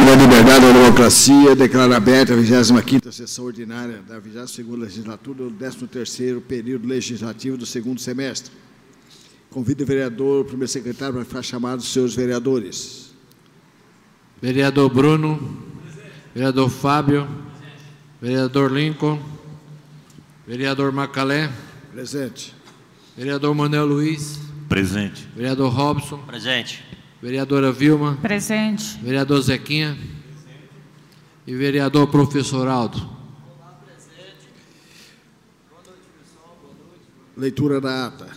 da Liberdade e da Democracia, declara aberta a 25ª sessão ordinária da 22ª legislatura do 13º período legislativo do segundo semestre. Convido o vereador, o primeiro secretário, para ficar chamado os senhores vereadores. Vereador Bruno, vereador Fábio, vereador Lincoln, vereador Macalé. Presente. Vereador Manuel Luiz. Presente. Vereador Robson. Presente. Vereadora Vilma. Presente. Vereador Zequinha. Presente. E vereador Professor Aldo. Olá, presente. Boa noite, pessoal. Boa noite. Leitura da ata.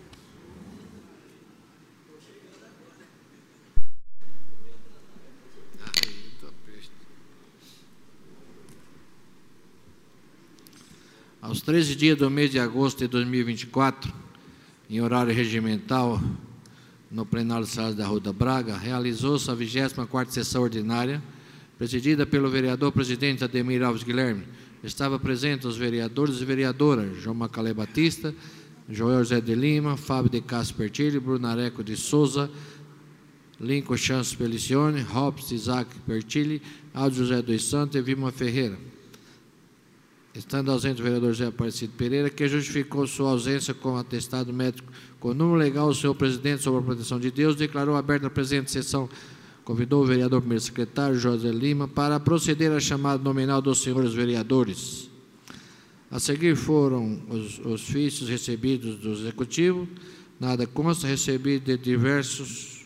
Aos 13 dias do mês de agosto de 2024, em horário regimental, no plenário de salas da Rua da Braga, realizou-se a 24ª sessão ordinária, presidida pelo vereador presidente Ademir Alves Guilherme. Estava presente os vereadores e vereadoras João Macalé Batista, Joel José de Lima, Fábio de Castro Pertilli, Bruno Areco de Souza, Lincoln Chances Pelicione, Robson Isaac Pertilli, Aldo José dos Santos e Vilma Ferreira. Estando ausente o vereador José Aparecido Pereira, que justificou sua ausência com atestado médico com número legal, o senhor presidente, sob a proteção de Deus, declarou aberta a presente sessão. Convidou o vereador primeiro secretário, José Lima, para proceder à chamada nominal dos senhores vereadores. A seguir foram os ofícios recebidos do Executivo, nada consta, recebido de diversos,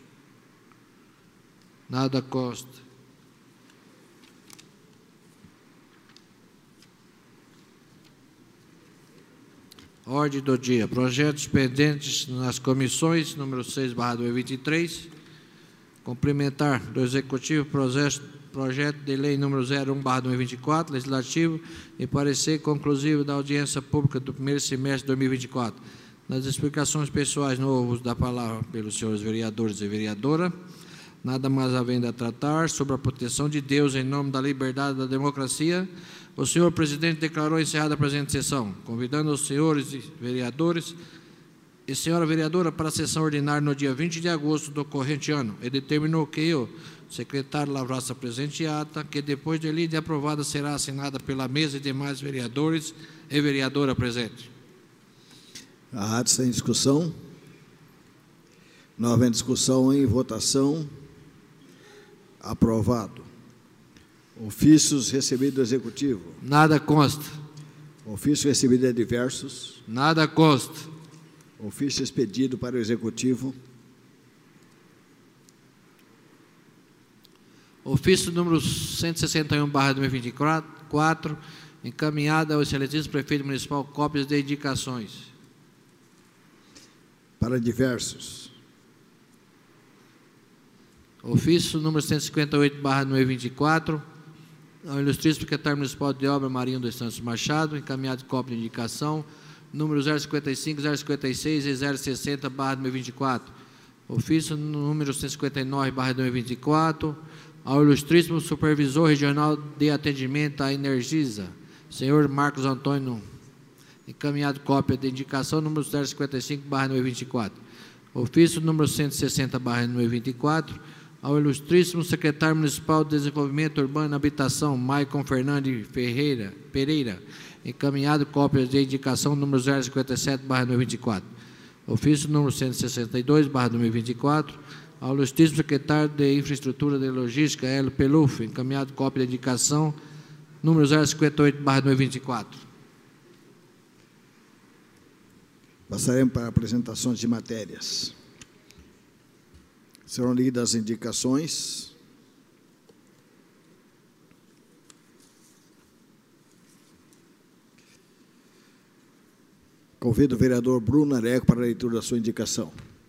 nada consta. Ordem do dia. Projetos pendentes nas comissões, número 6/2023. Complementar do Executivo, projeto de lei número 01/2024, legislativo, e parecer conclusivo da audiência pública do primeiro semestre de 2024. Nas explicações pessoais, no uso da palavra pelos senhores vereadores e vereadora, nada mais havendo a tratar sobre a proteção de Deus em nome da liberdade e da democracia, o senhor presidente declarou encerrada a presente sessão, convidando os senhores vereadores e senhora vereadora para a sessão ordinária no dia 20 de agosto do corrente ano, e determinou que o secretário lavrasse a presente ata, que depois de lida e aprovada será assinada pela mesa e demais vereadores e vereadora presente. A ata está em discussão. Não havendo discussão, em votação. Aprovado. Ofícios recebidos do Executivo. Nada consta. Ofício recebido de diversos. Nada consta. Ofício expedido para o Executivo. Ofício número 161/2024, encaminhado ao excelentíssimo prefeito municipal, cópias de indicações. Para diversos. Ofício número 158/2024, ao ilustríssimo secretário municipal de obra Marinho dos Santos Machado, encaminhado cópia de indicação, número 055, 056 e 060/2024. Ofício número 159/2024, ao ilustríssimo supervisor regional de atendimento à Energisa, senhor Marcos Antônio, encaminhado cópia de indicação, número 055/2024. Ofício número 160/2024, ao ilustríssimo secretário municipal de Desenvolvimento Urbano e Habitação, Maicon Fernandes Pereira, encaminhado cópias de indicação número 057/2024. Ofício número 162/2024, ao ilustríssimo secretário de Infraestrutura de Logística, Hélio Pelufo, encaminhado cópia de indicação número 058/2024. Passaremos para apresentações de matérias. Serão lidas as indicações. Convido o vereador Bruno Areco para a leitura da sua indicação.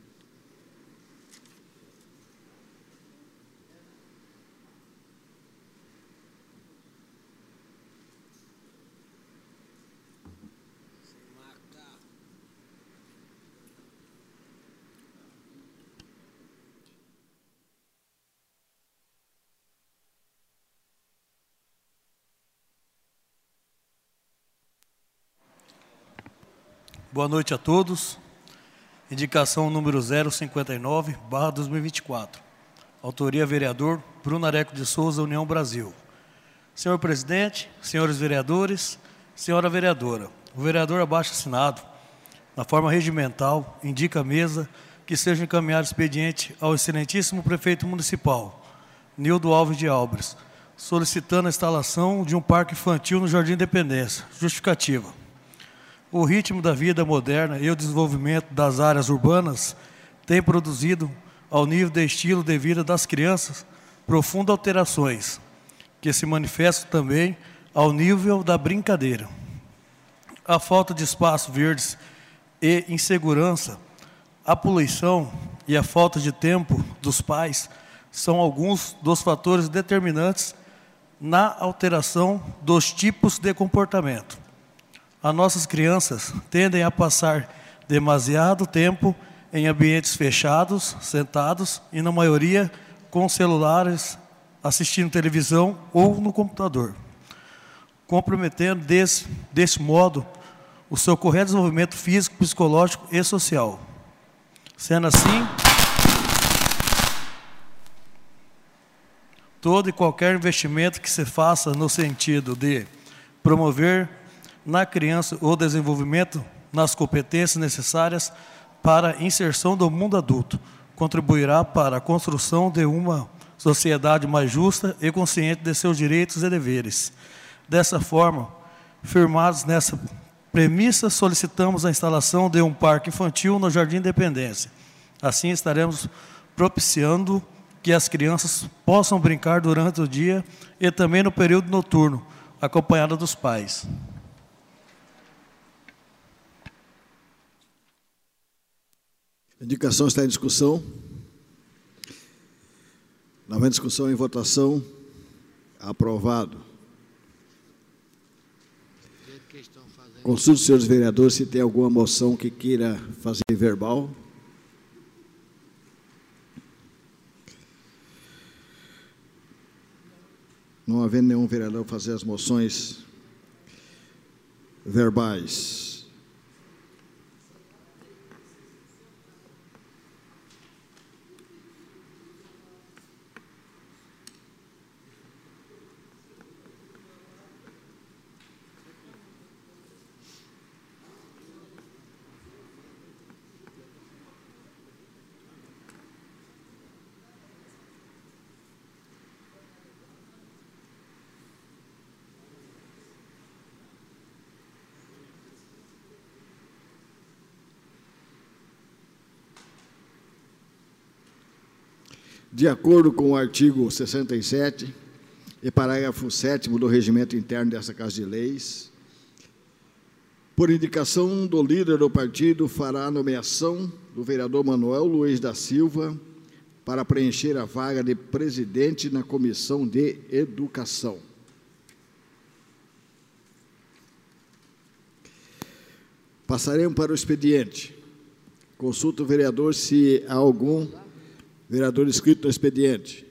Boa noite a todos. Indicação número 059/2024. Autoria, vereador Bruno Areco de Souza, União Brasil. Senhor presidente, senhores vereadores, senhora vereadora, o vereador abaixo assinado, na forma regimental, indica à mesa que seja encaminhado expediente ao excelentíssimo prefeito municipal, Nildo Alves de Albres, solicitando a instalação de um parque infantil no Jardim Independência. Justificativa. O ritmo da vida moderna e o desenvolvimento das áreas urbanas tem produzido, ao nível de estilo de vida das crianças, profundas alterações, que se manifestam também ao nível da brincadeira. A falta de espaços verdes e insegurança, a poluição e a falta de tempo dos pais são alguns dos fatores determinantes na alteração dos tipos de comportamento. As nossas crianças tendem a passar demasiado tempo em ambientes fechados, sentados e, na maioria, com celulares, assistindo televisão ou no computador, comprometendo desse modo o seu correto desenvolvimento físico, psicológico e social. Sendo assim, todo e qualquer investimento que se faça no sentido de promover na criança o desenvolvimento nas competências necessárias para a inserção do mundo adulto contribuirá para a construção de uma sociedade mais justa e consciente de seus direitos e deveres. Dessa forma, firmados nessa premissa, solicitamos a instalação de um parque infantil no Jardim Independência. Assim estaremos propiciando que as crianças possam brincar durante o dia e também no período noturno, acompanhada dos pais. A indicação está em discussão. Não havendo discussão, em votação. Aprovado. Consulte os senhores vereadores se tem alguma moção que queira fazer verbal. Não havendo nenhum vereador fazer as moções verbais. De acordo com o artigo 67 e parágrafo 7º do regimento interno dessa Casa de Leis, por indicação do líder do partido, fará a nomeação do vereador Manuel Luiz da Silva para preencher a vaga de presidente na Comissão de Educação. Passaremos para o expediente. Consulta o vereador se há algum vereador inscrito no expediente.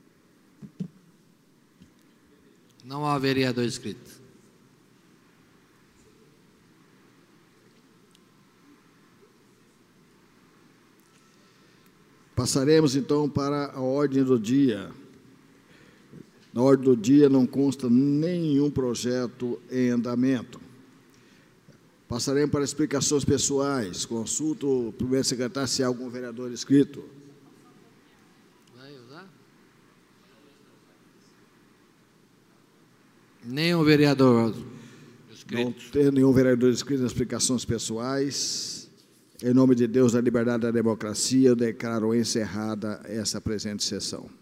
Não há vereador inscrito. Passaremos, então, para a ordem do dia. Na ordem do dia não consta nenhum projeto em andamento. Passaremos para explicações pessoais. Consulto o primeiro secretário se há algum vereador inscrito. Nenhum vereador inscrito. Não tem nenhum vereador inscrito nas explicações pessoais. Em nome de Deus, da liberdade e da democracia, eu declaro encerrada essa presente sessão.